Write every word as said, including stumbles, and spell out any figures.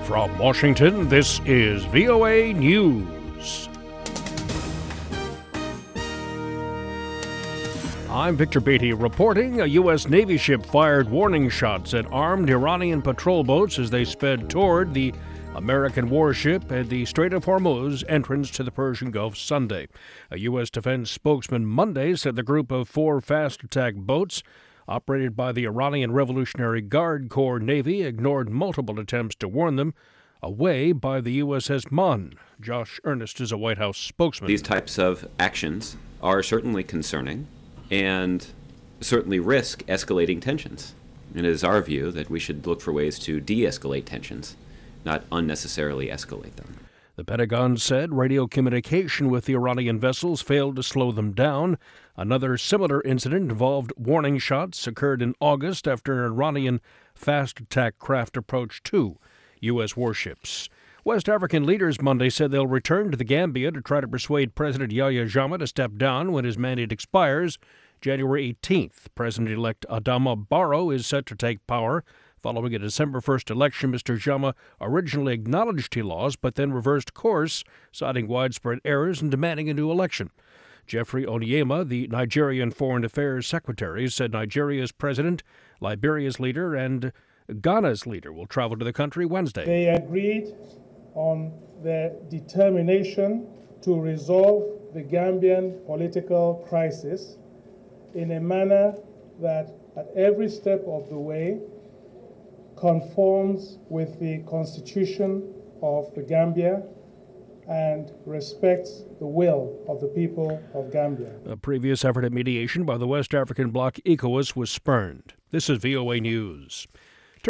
From Washington, this is V O A News. I'm Victor Beatty reporting. A U S Navy ship fired warning shots at armed Iranian patrol boats as they sped toward the American warship at the Strait of Hormuz entrance to the Persian Gulf Sunday. A U S defense spokesman Monday said the group of four fast attack boats operated by the Iranian Revolutionary Guard Corps Navy ignored multiple attempts to warn them away by the U S S Mon. Josh Earnest is a White House spokesman. These types of actions are certainly concerning and certainly risk escalating tensions. It is our view that we should look for ways to de-escalate tensions, not unnecessarily escalate them. The Pentagon said radio communication with the Iranian vessels failed to slow them down. Another similar incident involved warning shots occurred in August after an Iranian fast attack craft approached two U S warships. West African leaders Monday said they'll return to the Gambia to try to persuade President Yahya Jammeh to step down when his mandate expires January eighteenth. President-elect Adama Barrow is set to take power. Following a December first election, Mister Jammeh originally acknowledged he lost, but then reversed course, citing widespread errors and demanding a new election. Jeffrey Onyema, the Nigerian Foreign Affairs Secretary, said Nigeria's president, Liberia's leader, and Ghana's leader will travel to the country Wednesday. They agreed on their determination to resolve the Gambian political crisis in a manner that at every step of the way conforms with the Constitution of the Gambia and respects the will of the people of Gambia. A previous effort at mediation by the West African bloc ECOWAS was spurned. This is V O A News.